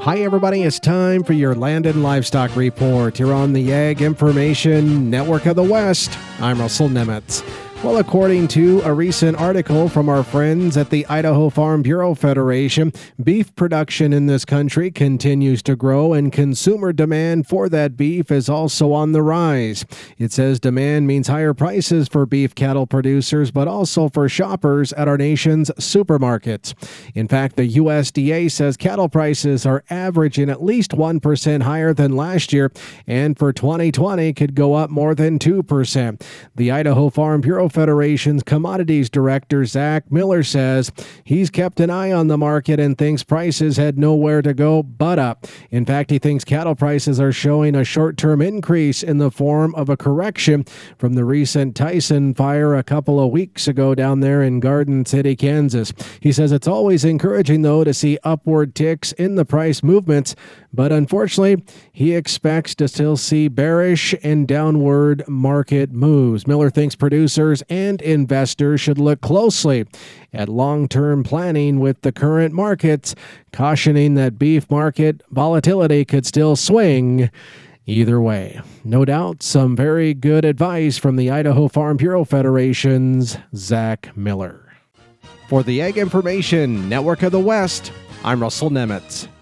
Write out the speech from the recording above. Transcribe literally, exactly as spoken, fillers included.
Hi, everybody. It's time for your Land and Livestock Report here on the Ag Information Network of the West. I'm Russell Nemitz. Well, according to a recent article from our friends at the Idaho Farm Bureau Federation, beef production in this country continues to grow and consumer demand for that beef is also on the rise. It says demand means higher prices for beef cattle producers, but also for shoppers at our nation's supermarkets. In fact, the U S D A says cattle prices are averaging at least one percent higher than last year, and for twenty twenty could go up more than two percent. The Idaho Farm Bureau Federation's Commodities Director Zach Miller says he's kept an eye on the market and thinks prices had nowhere to go but up. In fact, he thinks cattle prices are showing a short-term increase in the form of a correction from the recent Tyson fire a couple of weeks ago down there in Garden City, Kansas. He says it's always encouraging, though, to see upward ticks in the price movements, but unfortunately, he expects to still see bearish and downward market moves. Miller thinks producers and investors should look closely at long-term planning with the current markets, cautioning that beef market volatility could still swing either way. No doubt, some very good advice from the Idaho Farm Bureau Federation's Zach Miller. For the Ag Information Network of the West, I'm Russell Nemitz.